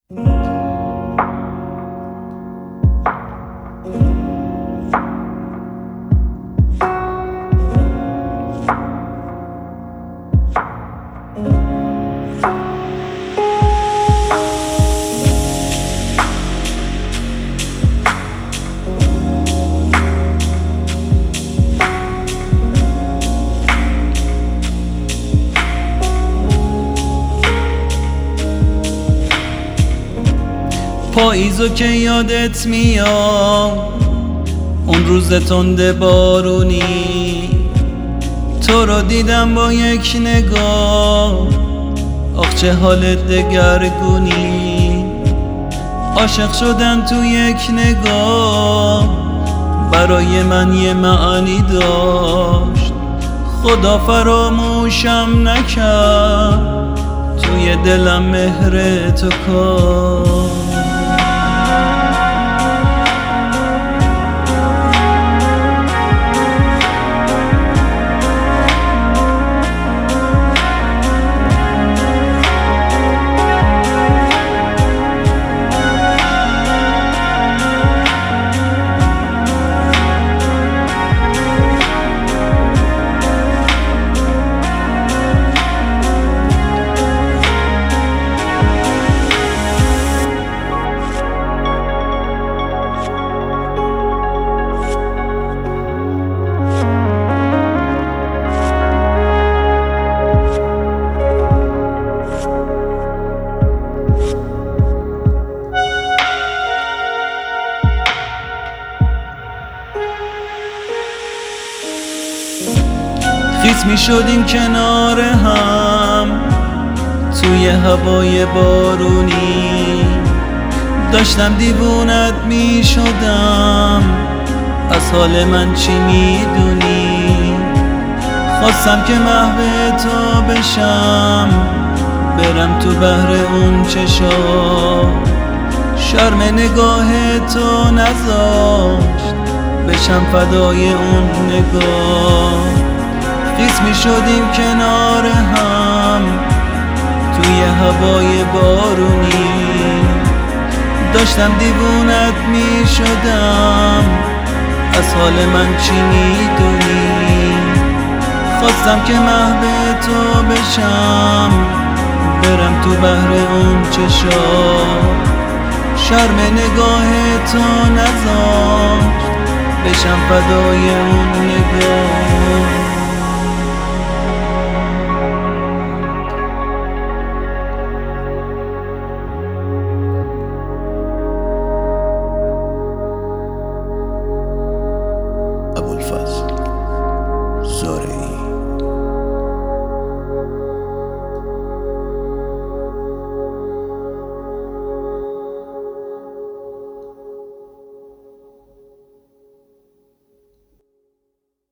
پاییزو که یادت میاد، اون روز تند بارونی، تو رو دیدم با یک نگاه، آخ چه حالت دگرگونی. عاشق شدن تو یک نگاه برای من یه معنی داشت، خدا فراموشم نکرد، توی دلم مهر تو کار. خیس می شدیم کنار هم توی هوای بارونی، داشتم دیوونت می شدم، از حال من چی می دونی؟ خواستم که محو تو بشم، برم تو بحر اون چشا، شرم نگاه تو نذاشت بشم فدای اون نگاه. خیس می شدیم کنار هم توی هوای بارونی، داشتم دیوونت می شدم، از حال من چی می دونی؟ خواستم که محو تو بشم، برم تو بحر اون چشا، شرم نگاه تو نذاشت بشم فدای اون نگاه. ابوالفضل زارعی.